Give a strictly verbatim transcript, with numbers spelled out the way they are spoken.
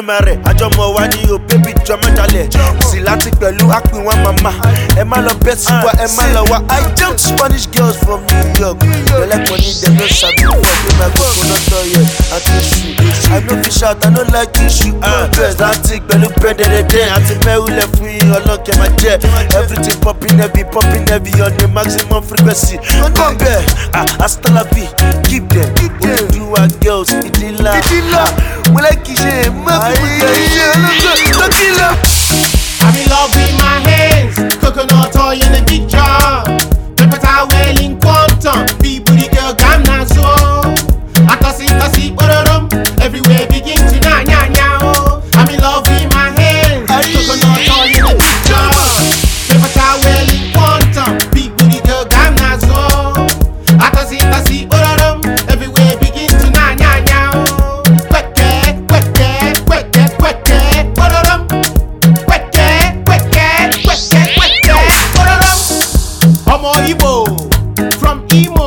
mare àjọmọ̀ wa ni o baby jọmọ jalè sì láti pẹ̀lú àpín wa mama ẹ má lọ bẹ́ sí wa ẹ má lọ wa. I jumped Spanish girls from New York belle money dem no sabi work wey my go no tell yet àti issue I no fit shout I no like issue dress láti pẹ̀lú pẹ́ẹ́dẹ́dẹ́dẹ́ àti mẹ́wulẹ̀ fún yín ọlọ́kẹ́ máa jẹ́ everything popping heavy popping heavy on the maximum frequency. Come there, ah, hasta la vie, keep them. What do our girls, idila, idila. We like it, yeah, man. I'm in love with my hands, coconut oil in a big jar. Pepper towel in quantum, people the girl Ghana so. I can see, I see, everywhere begin to na nya nya oh. I'm in love with my hands, coconut oil in a big jar. Pepper towel in quantum, people the girl Ghana so. I can see, I see, everywhere begin to na nya nya oh. Kweke, kweke, kweke, kweke, ororom. Kweke, kweke, kweke, kweke, ororom. Omo Igbo, from Imo.